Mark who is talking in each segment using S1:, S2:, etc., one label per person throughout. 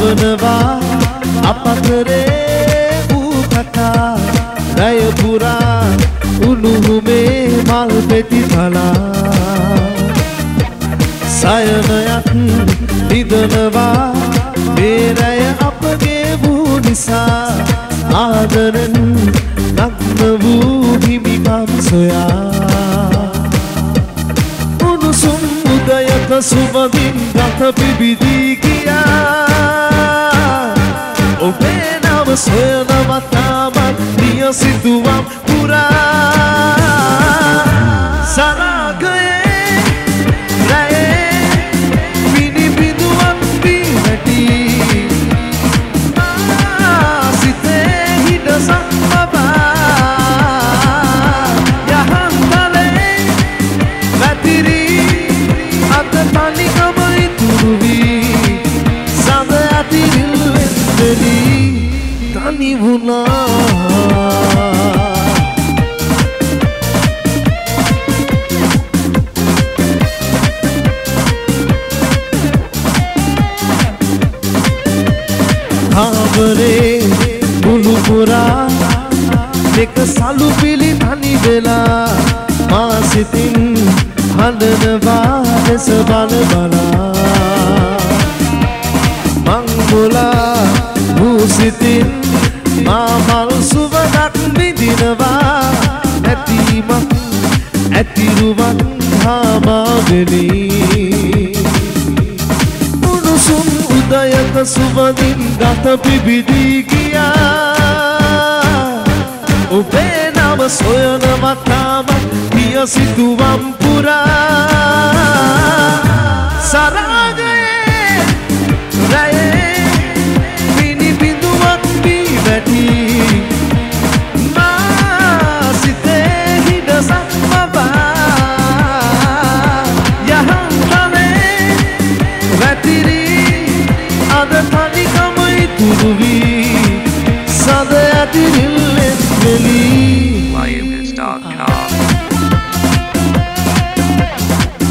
S1: යවනවා අපතරේ වූ කතා රය පුරා උණුහුමේ මල් පෙති තලා සයනයක් නිදනවා මේ රය අපගේ වූ නිසා ආදරෙන් නග්න වූ හිමිකම් සොයා උණුසුම් උදයක සුබදින් ගත පිබිදී ගියා ඔබේ නම සොයනවා තාමත් ප්‍රිය සිතුවම් පුරා සරාගයේ රැයේ පිනිබිඳුවක් පිනටි සිතේ හිඩසක් බබා යහන්තලේ වැතිරී අත තනිකම ඉතුරු වී සඳ ඇතිරිල් වෙද්දෙදී තනි වුණා කාමරේ මුළු පුරා එක සලු පිළි තනි වෙලා මා සිතින් හඬනවා දෙස බල බලා මං මුලා වූ සිතින් මා මල් සුවඳක් විඳිනවා ඇතිමක් ඇතිරුවක් හාමාවෙලී උණුසුම් උදයක සුවඳින් ගත පිබිදී ගියා ඔබේ නම සොයනවා තාමත් පිය සිතුවම් පුරා සරාගයේ රැයේ පිනිබිඳුවක් වී වැටි මා සිතේ හිඩසක් බබා යහන්තලේ වැතිරී අද තනිකම ඉතුරු වී සඳ ඇතිරිල්ලෙන් වෙලී
S2: Lions.com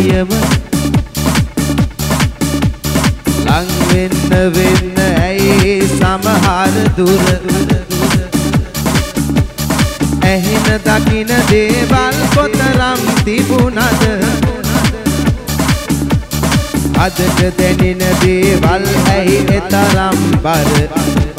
S1: නියම ලං වෙන්න ඇයි සමහර දුර ඇහෙන දකින දේවල් කොතරම් තිබුණද අදට දැනෙන දේවල් ඇයි එතරම් බර